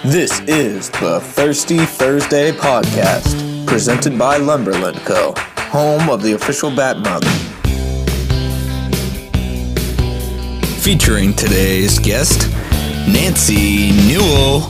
This is the Thirsty Thursday podcast, presented by Lumberland Co., home of the official Bat Mountain. Featuring today's guest, Nancy Newell.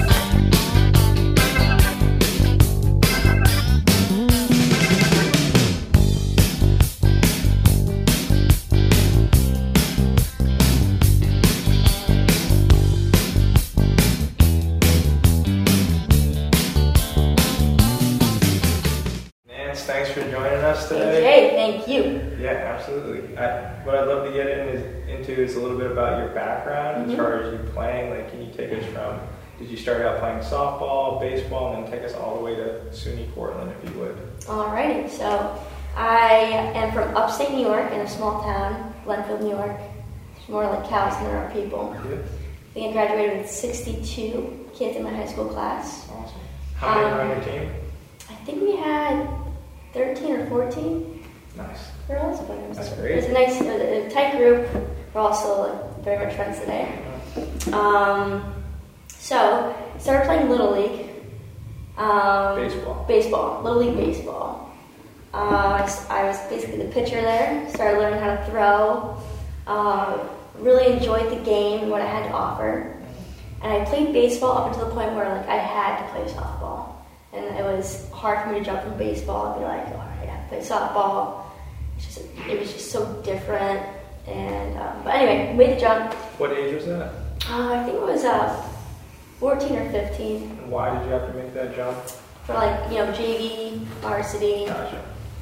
Thanks for joining us today. Hey, thank you. Yeah, absolutely. What I'd love to get into is a little bit about your background as far as you playing. Like, can you take us from, did you start out playing softball, baseball, and then take us all the way to SUNY Cortland, if you would? Alrighty, so I am from upstate New York in a small town, Glenfield, New York. It's more like cows than there are people. Yeah. I think I graduated with 62 kids in my high school class. Awesome. How many were on your team? I think we had 13 or 14 Nice. girls, but That's it great. was a tight group. We're all still very much friends today. So started playing Little League. Baseball. Little League baseball. I was basically the pitcher there. Started learning how to throw. Really enjoyed the game and what it had to offer. And I played baseball up until the point where I had to play softball. And it was hard for me to jump from baseball and be like, all right, I have to play softball. It was just so different. And but anyway, made the jump. What age was that? I think it was 14 or 15. And why did you have to make that jump? For JV, varsity. Gotcha.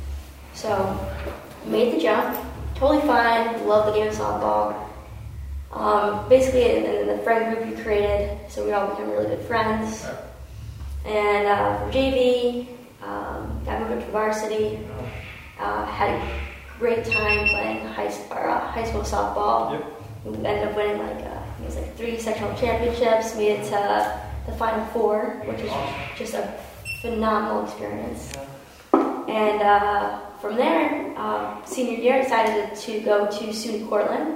So made the jump. Totally fine. Love the game of softball. Basically, in the friend group you created, so we all became really good friends. Okay. And from JV, got moved up to varsity. Had a great time playing high school softball. Yep. We ended up winning it was 3 sectional championships. Made it to the Final Four, which was just a phenomenal experience. And from there, senior year, I decided to go to SUNY Cortland.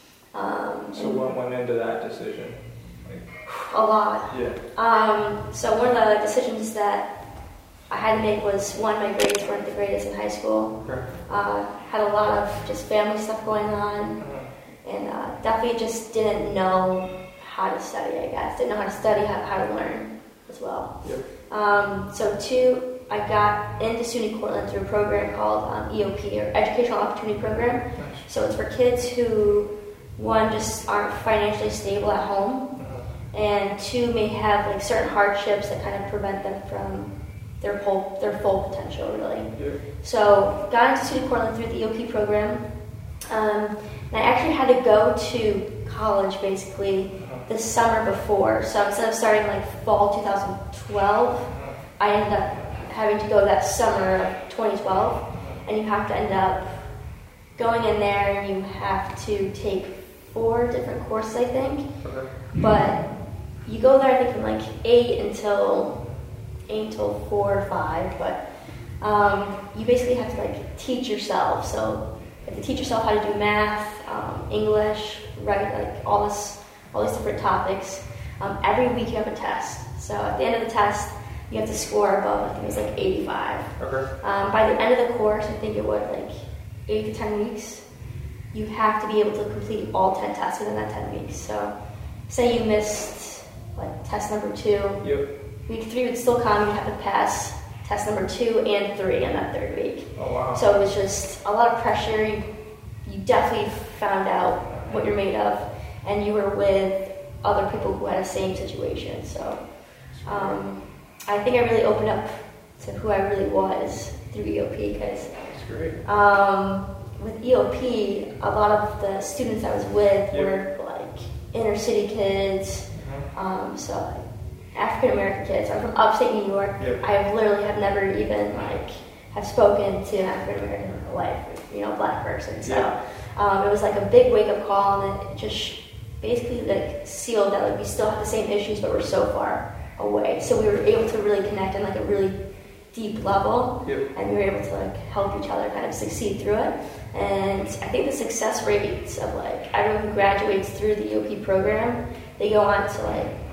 So what went into that decision? A lot. Yeah. So one of the decisions that I had to make was, one, my grades weren't the greatest in high school. Okay. Had a lot of just family stuff going on, and definitely just didn't know how to study, I guess. Didn't know how to study, how to learn as well. Yep. So two, I got into SUNY Cortland through a program called EOP, or Educational Opportunity Program. Nice. So it's for kids who, one, just aren't financially stable at home, and two, may have certain hardships that kind of prevent them from their full potential, really. Yep. So got into SUNY Cortland through the EOP program, and I actually had to go to college basically the summer before. So instead of starting fall 2012, I ended up having to go that summer of 2012, and you have to end up going in there and you have to take 4 different courses, I think. Okay. But you go there, I think, from 8 until 4 or 5. But you basically have to teach yourself. So you have to teach yourself how to do math, English, write, all these different topics. Every week you have a test. So at the end of the test, you have to score above, I think it was 85. Okay. By the end of the course, I think it was 8 to 10 weeks. You have to be able to complete all 10 tests within that 10 weeks. So say you missed test number 2. Yep. Week 3 would still come. You have to pass test number 2 and 3 in that 3rd week. Oh, wow. So it was just a lot of pressure. You definitely found out what you're made of, and you were with other people who had the same situation. So I think I really opened up to who I really was through EOP, because That's great. with EOP, a lot of the students I was with were inner city kids, so African American kids. I'm from upstate New York. Yep. I literally have never even have spoken to an African American in my life, black person. So it was a big wake up call, and it just basically sealed that we still have the same issues, but we're so far away. So we were able to really connect on a really deep level, and we were able to help each other kind of succeed through it. And I think the success rates of everyone who graduates through the EOP program, they go on to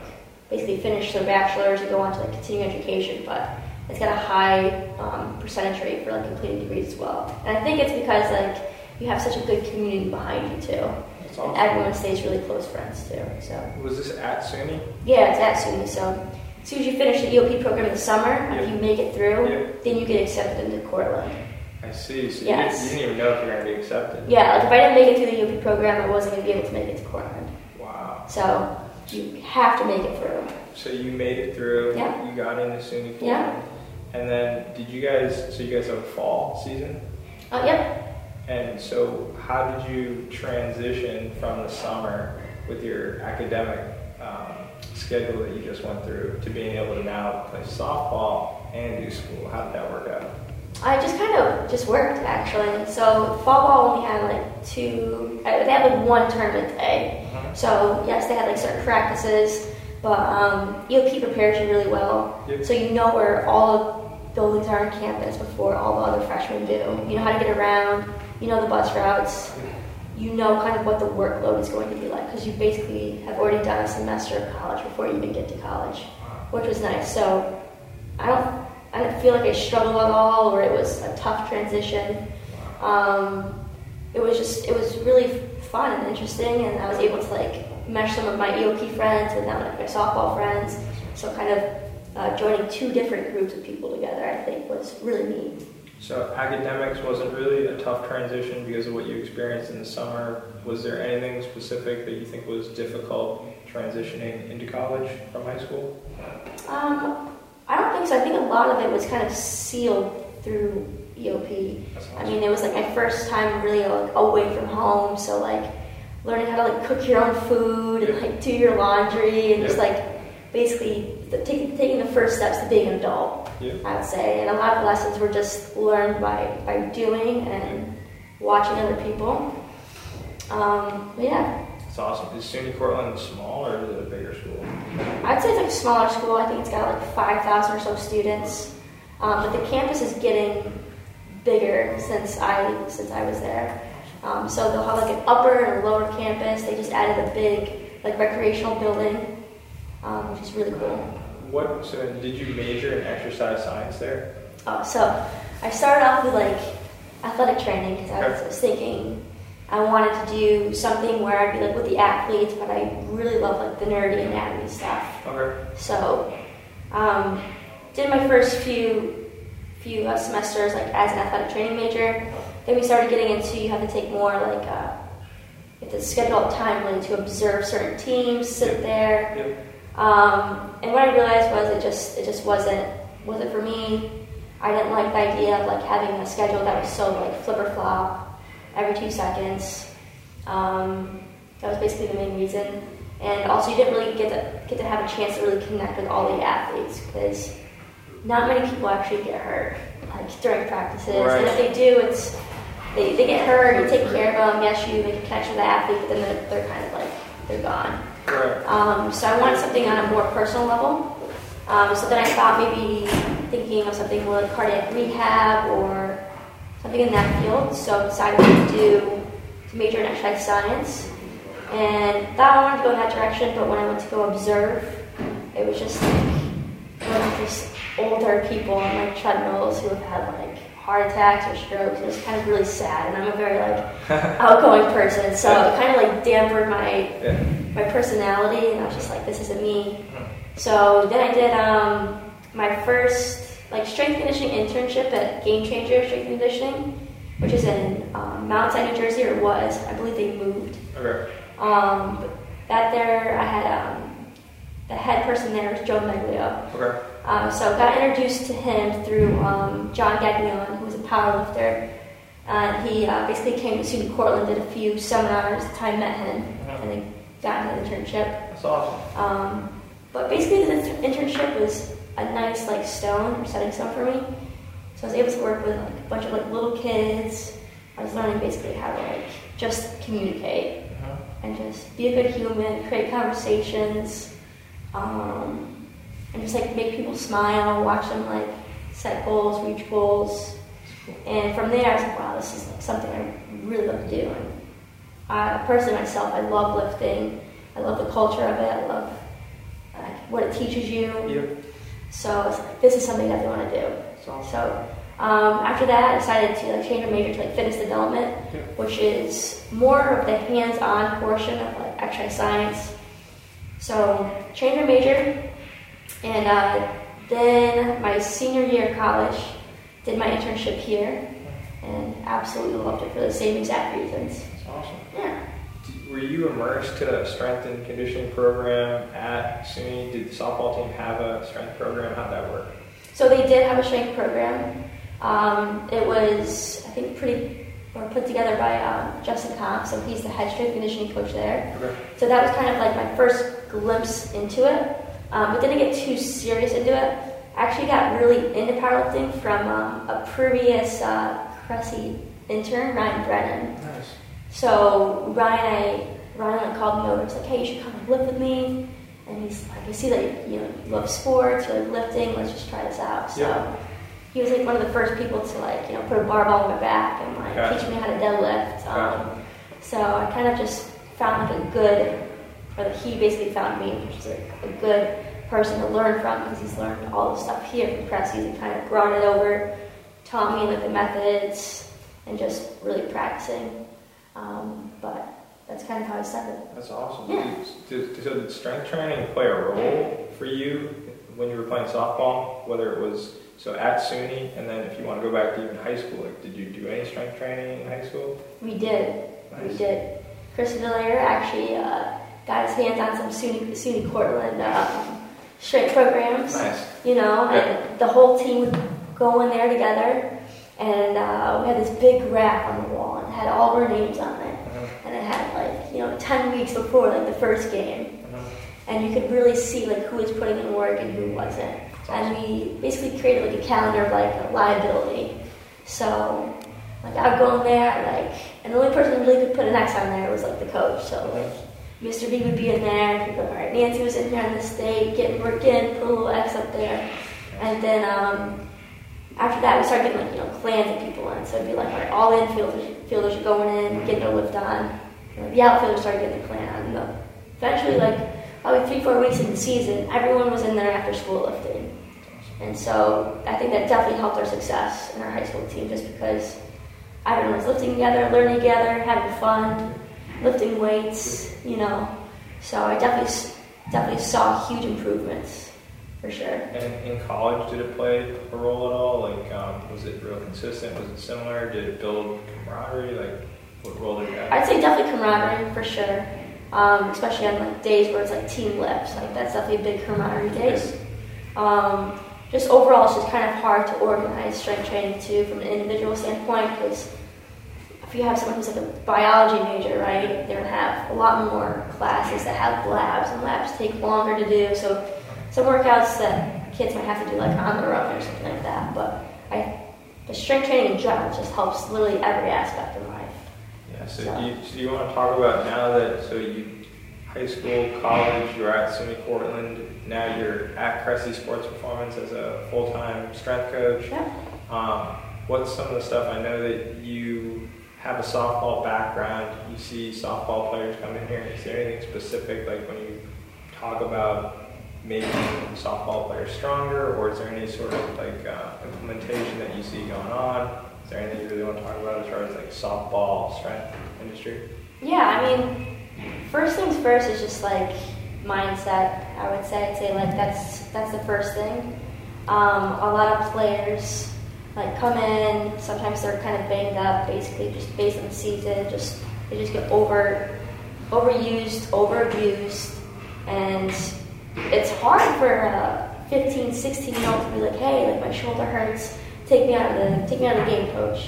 basically finish their bachelor's and go on to like continuing education, but it's got a high percentage rate for like completing degrees as well. And I think it's because like you have such a good community behind you too. That's awesome. And everyone stays really close friends too. So Was this at SUNY? yeah, it's at SUNY. So as soon as you finish the EOP program in the summer, if you make it through, then you get accepted into Cortland. I see. So Yes. you didn't even know if you were going to be accepted. Yeah, like if I didn't make it through the EOP program, I wasn't going to be able to make it to Cortland. Wow. So you have to make it through. So you made it through. Yeah. You got into SUNY Cortland. Yeah. And then so you guys have a fall season? Yep. And so how did you transition from the summer with your academic schedule that you just went through to being able to now play softball and do school? How did that work out? I just kind of just worked actually. So fall ball only had like they had like one tournament day. So yes, they had like certain practices, but EOP prepares you really well. Yep. So you know where all the buildings are on campus before all the other freshmen do. You know how to get around, you know the bus routes, you know kind of what the workload is going to be like because you basically have already done a semester of college before you even get to college, which was nice. So I didn't feel like I struggled at all or it was a tough transition. It was really fun and interesting, and I was able to like mesh some of my EOP friends with now like my softball friends. So kind of joining two different groups of people together, I think, was really neat. So academics wasn't really a tough transition because of what you experienced in the summer. Was there anything specific that you think was difficult transitioning into college from high school? I don't think so. I think a lot of it was kind of sealed through EOP. Awesome. I mean, it was like my first time really like away from home, so like learning how to like cook your own food and like do your laundry and just like basically taking the first steps to being an adult, I would say. And a lot of lessons were just learned by doing and watching other people. But yeah. It's awesome. Is SUNY Cortland small or is it a bigger school? I'd say it's like a smaller school. I think it's got like 5,000 or so students. But the campus is getting bigger since I was there. So they'll have like an upper and a lower campus. They just added a big like recreational building, which is really cool. So did you major in exercise science there? So I started off with like athletic training because I was thinking I wanted to do something where I'd be like with the athletes, but I really love like the nerdy anatomy stuff. Okay. So did my first few semesters like as an athletic training major. Then we started getting into you have to take more like you have to schedule out time really to observe certain teams, sit there. Yep. And what I realized was it just wasn't for me. I didn't like the idea of like having a schedule that was so like flip or flop every 2 seconds. That was basically the main reason. And also you didn't really get to have a chance to really connect with all the athletes because not many people actually get hurt like during practices. Right. And if they do, they get hurt, you take care of them, yes, you make a connection with the athlete, but then they're kind of like, they're gone. Right. So I wanted something on a more personal level. So then I thought maybe thinking of something more like cardiac rehab or something in that field. So I decided to major in exercise science. And thought I wanted to go in that direction, but when I went to go observe, it was just like just older people on like treadmills who have had like heart attacks or strokes. It was kind of really sad, and I'm a very like outgoing person, so it kind of like dampened my personality, and I was just like, this isn't me. So then I did my first like strength conditioning internship at Game Changer Strength and Conditioning, which is in Mount Sinai, New Jersey, or was. I believe they moved. Okay. That there, I had the head person there was Joe Meglio. Okay. So got introduced to him through John Gagnon, who was a powerlifter. He basically came to SUNY Cortland, did a few seminars. That's how I met him, and then got an internship. That's awesome. But basically, the internship was a nice like setting stone for me. So I was able to work with like a bunch of like little kids. I was learning basically how to like just communicate and just be a good human, create conversations. And just like make people smile, watch them like set goals, reach goals. And from there I was like, wow, this is like something I really love to do. And personally myself, I love lifting. I love the culture of it. I what it teaches you. Yep. So it's like, this is something I definitely want to do. That's awesome. So after that, I decided to like change my major to like fitness development, which is more of the hands-on portion of like exercise science. So changed my major, and then my senior year of college, did my internship here, and absolutely loved it for the same exact reasons. That's awesome. Yeah. Were you immersed to a strength and conditioning program at SUNY? Did the softball team have a strength program? How'd that work? So they did have a strength program. It was, I think, put together by Justin Comp, so he's the head strength conditioning coach there. Okay. So that was kind of like my first glimpse into it, but didn't get too serious into it. Actually got really into powerlifting from a previous Cressy intern, Ryan Brennan. Nice. So Ryan called me over. He's like, hey, you should come and lift with me. And he's like, I see that you love sports, you like lifting. Let's just try this out. So he was like one of the first people to like put a barbell on my back and like teach me how to deadlift. So I kind of just found like he basically found me, which is like a good person to learn from because he's learned all the stuff here from Cressy and kind of brought it over, taught me like the methods, and just really practicing. But that's kind of how I started. That's awesome. Yeah. Did strength training play a role for you when you were playing softball? Whether it was at SUNY, and then if you want to go back to even high school, like did you do any strength training in high school? We did. Nice. We did. Chris Villier actually got his hands on some SUNY Cortland strength programs. Nice. And the whole team would go in there together, and we had this big rack on the wall and it had all of our names on it. And it had 10 weeks before the first game. And you could really see who was putting in work and who wasn't. And we basically created a calendar of liability. So I would go in there and the only person who really could put an X on there was the coach. So Mr. B would be in there, and he'd go, all right, Nancy was in here on this date, getting work in, put a little X up there. And then after that, we started getting clans of people in. So it'd be all right, all infielders are going in, getting their lift on. And, the outfielders started getting their clan on. And eventually, probably 3-4 weeks in the season, everyone was in there after school lifting. And so I think that definitely helped our success in our high school team, just because everyone was lifting together, learning together, having fun, lifting weights, So I definitely saw huge improvements, for sure. And in college, did it play a role at all? Was it real consistent? Was it similar? Did it build camaraderie? What role did it have? I'd say definitely camaraderie, for sure. Especially on days where it's team lifts. That's definitely a big camaraderie days. Just overall, it's just kind of hard to organize strength training too from an individual standpoint, because if you have someone who's a biology major, right, they're going to have a lot more classes that have labs, and labs take longer to do. So some workouts that kids might have to do on their own or something like that. But the strength training in general just helps literally every aspect of life. Yeah. So do you want to talk about now that you high school, college, you're at SUNY Cortland, now you're at Cressy Sports Performance as a full-time strength coach. Yeah. What's some of the stuff? I know that you have a softball background. You see softball players come in here. Is there anything specific, when you talk about making softball players stronger, or is there any sort of implementation that you see going on? Is there anything you really want to talk about as far as softball strength industry? Yeah, first things first is just mindset. I would say that's the first thing. A lot of players come in. Sometimes they're kind of banged up, basically just based on the season. They just get overused, overabused, and it's hard for a 15, 16-year-old to be like, hey, my shoulder hurts. Take me out of the game, coach.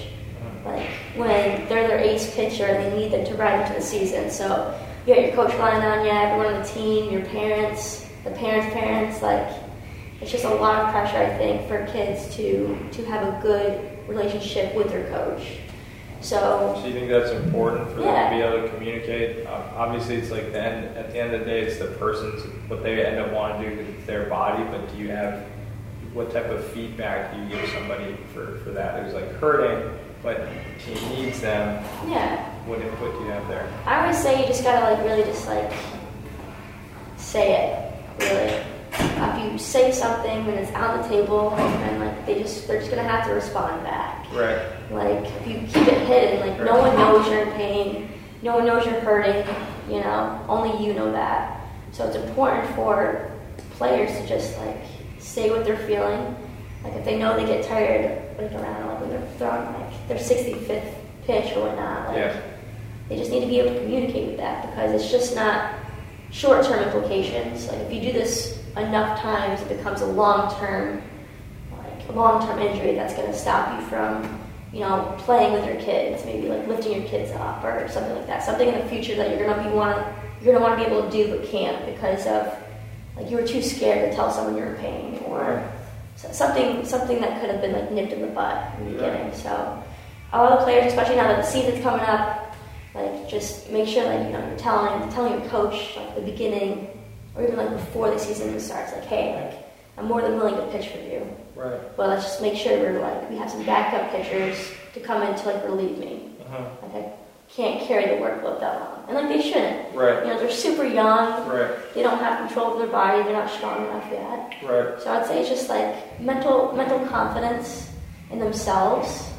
When they're their ace pitcher and they need them to ride into the season. So you got your coach relying on you, everyone on the team, your parents, the parents. It's just a lot of pressure, I think, for kids to have a good relationship with their coach. So you think that's important for them to be able to communicate? Obviously, it's at the end of the day, it's the person's, what they end up wanting to do with their body, but do you have, what type of feedback do you give somebody for that who's hurting, but the team needs them? Yeah. What input do you have there? I always say you just gotta really just say it, really. if you say something and it's on the table, and like they're just gonna have to respond back. Right. Like if you keep it hidden, like no one knows you're in pain, no one knows you're hurting. You know, only you know that. So it's important for players to just like say what they're feeling. Like if they know they get tired, like around like when they're throwing like their 65th pitch or whatnot, like they just need to be able to communicate with that, because it's just not short-term implications. Like if you do this enough times, it becomes a long-term injury that's going to stop you from, you know, playing with your kids, maybe like lifting your kids up or something like that. Something in the future that you're going to want to be able to do but can't because of like you were too scared to tell someone you're in pain, or something that could have been like nipped in the bud in the beginning. So all the players, especially now that the season's coming up, like just make sure like, you know, you're telling your coach like the beginning or even like before the season starts, like, hey, like I'm more than willing to pitch for you. Right. But let's just make sure we have some backup pitchers to come in to like relieve me. Like I can't carry the workload that long, and like they shouldn't. Right. You know, they're super young. Right. They don't have control of their body. They're not strong enough yet. Right. So I'd say it's just like mental confidence in themselves,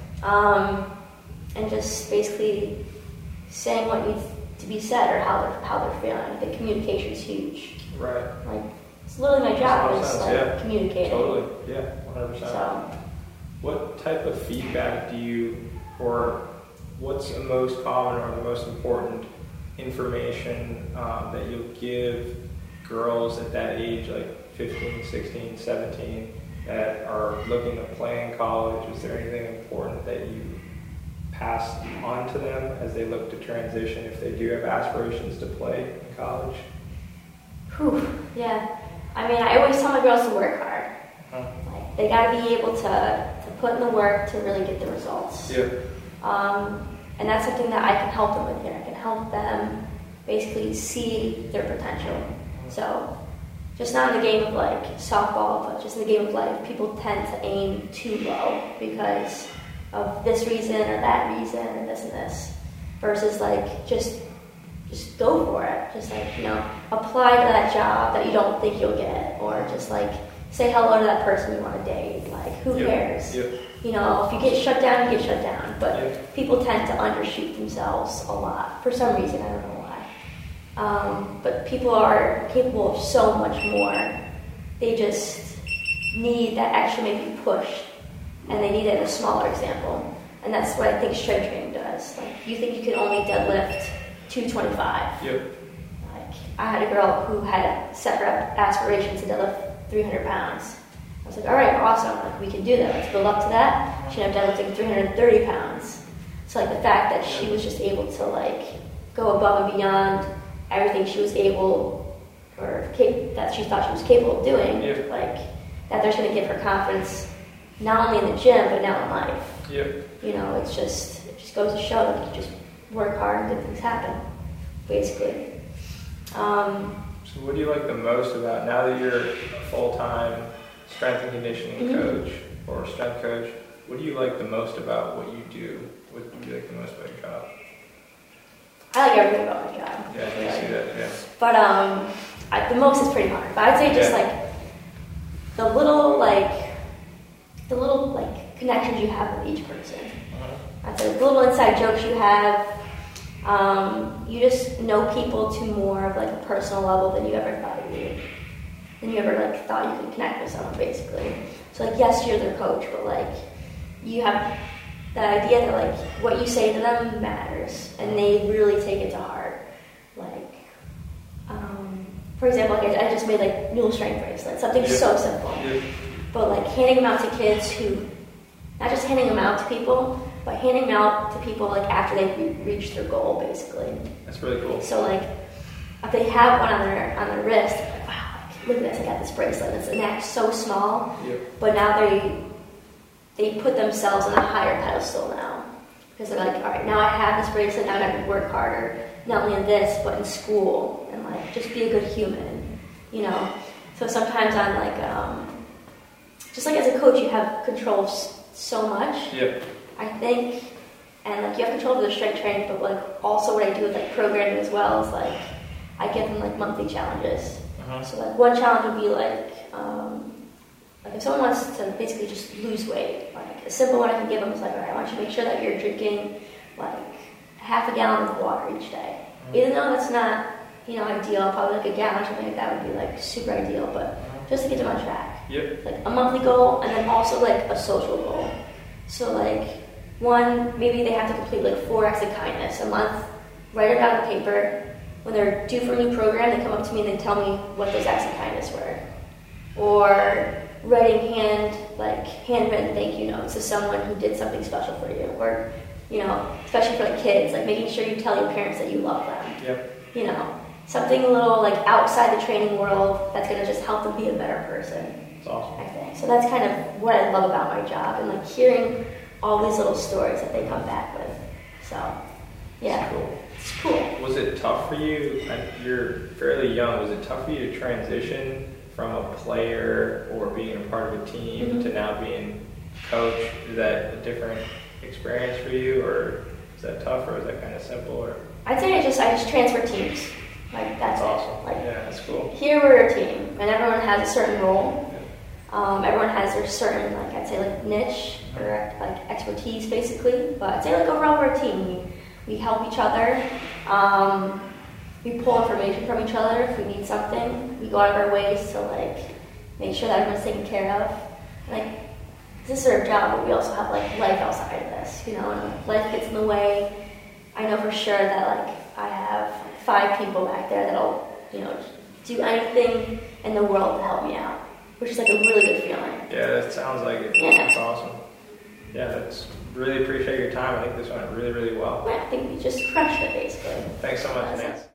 and just basically saying what needs to be said or how they're feeling. I think communication is huge. Right. Like it's literally my job is like yeah. communicating. Totally. Yeah. 100%. So, what type of feedback do you, or what's the most common or the most important information that you'll give girls at that age, like 15, 16, 17, that are looking to play in college? Is there anything important that you pass on to them as they look to transition if they do have aspirations to play in college? Yeah. I mean, I always tell my girls to work hard. Like, they got to be able to put in the work to really get the results. Yeah. And that's something that I can help them with here. I can help them basically see their potential. So, just not in the game of like softball, but just in the game of life, people tend to aim too low because of this reason or that reason or this and this, versus like just go for it. Just like, you know, apply to that job that you don't think you'll get, or just like say hello to that person you want to date. Like, who cares? You know, if you get shut down, you get shut down. But people tend to undershoot themselves a lot for some reason. I don't know why. But people are capable of so much more. They just need that extra maybe push, and they need it in a smaller example. And that's what I think strength training does. Like, you think you can only deadlift 225. Yep. Like, I had a girl who had set her aspirations to deadlift 300 pounds. I was like, all right, awesome. Like, we can do that. Let's build up to that. She ended up deadlifting 330 pounds. So like the fact that she was just able to like go above and beyond everything she was able, or that she thought she was capable of doing, like that there's going to give her confidence not only in the gym but now in life. You know, it just goes to show that you just work hard and good things happen, basically. So what do you like the most about, now that you're a full-time strength and conditioning coach or strength coach, what do you like the most about what you do? What do you like the most about your job? I like everything about my job. Yeah, I can see that, But the most is pretty hard. But I'd say just like the little connections you have with each person. I'd say the little inside jokes you have. You just know people to more of like a personal level than you ever thought you would. Than you ever like thought you could connect with someone, basically. So like, yes, you're their coach, but like you have that idea that like what you say to them matters, and they really take it to heart. Like, for example, like I just made like Newell strength bracelets, something so simple, but like handing them out to kids who, not just handing them out to people, but handing them out to people like after they've reached their goal, basically. That's really cool. So like, if they have one on their wrist, like, wow, like, look at this, I got this bracelet. And it's so small, but now they put themselves on a higher pedestal now. Because they're like, all right, now I have this bracelet, now I got to work harder, not only in this, but in school, and like, just be a good human, you know? So sometimes I'm like, just like as a coach, you have control of so much, I think, and like you have control of the strength training, but like also what I do with like programming as well is like, I give them like monthly challenges. So like one challenge would be like if someone wants to basically just lose weight, like a simple one I can give them is like, all right, I want you to make sure that you're drinking like half a gallon of water each day. Even though that's not, ideal, probably like a gallon or something like that would be like super ideal, but just to get them on track. Yep. Like a monthly goal and then also like a social goal. So like one, maybe they have to complete like 4 acts of kindness a month, write it down on paper. When they're due for a new program, they come up to me and they tell me what those acts of kindness were. Or writing handwritten thank you notes to someone who did something special for you. Or, especially for the kids, like making sure you tell your parents that you love them. Yep. Something a little like outside the training world that's gonna just help them be a better person. That's awesome. I think. So that's kind of what I love about my job and like hearing all these little stories that they come back with. So, yeah. It's cool. Was it tough for you? You're fairly young. Was it tough for you to transition from a player or being a part of a team to now being coach? Is that a different experience for you, or is that tough, or is that kind of simple? Or I'd say I just transfer teams. Like that's awesome. it. Like yeah, that's cool. Here we're a team, and everyone has a certain role. Everyone has their certain, like I'd say, like niche or like expertise, basically. But I'd say like overall we're a team. We help each other. We pull information from each other if we need something. We go out of our ways to like make sure that everyone's taken care of. Like this is our job, but we also have like life outside of this, and if life gets in the way, I know for sure that like I have 5 people back there that'll do anything in the world to help me out, which is like a really good feeling. Yeah, that sounds like it. Yeah. That's awesome. Yeah, that's really appreciate your time. I think this went really, really well. Yeah, I think we just crushed it basically. Thanks so much, Nance.